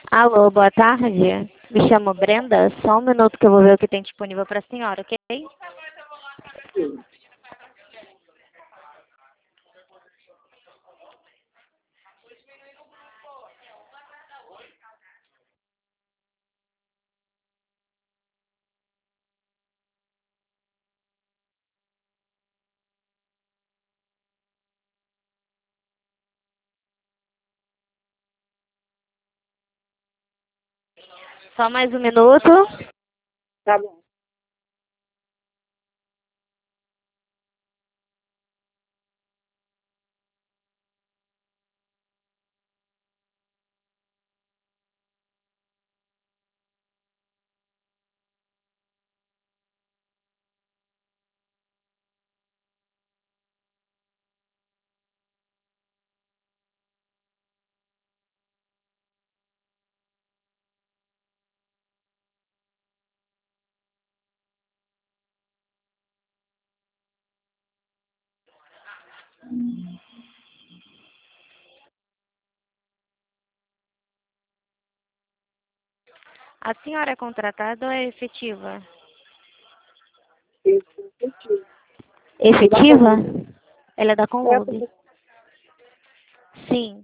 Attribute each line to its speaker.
Speaker 1: Alô, boa tarde. Me chamo Brenda. Só um minuto que eu vou ver o que tem disponível para a senhora, ok?
Speaker 2: Sim.
Speaker 1: Só mais um minuto.
Speaker 2: Tá bom.
Speaker 1: A senhora é contratada ou é efetiva?
Speaker 2: Efetivo.
Speaker 1: Efetiva? Ela é da
Speaker 2: É,
Speaker 1: Conlude. Sim.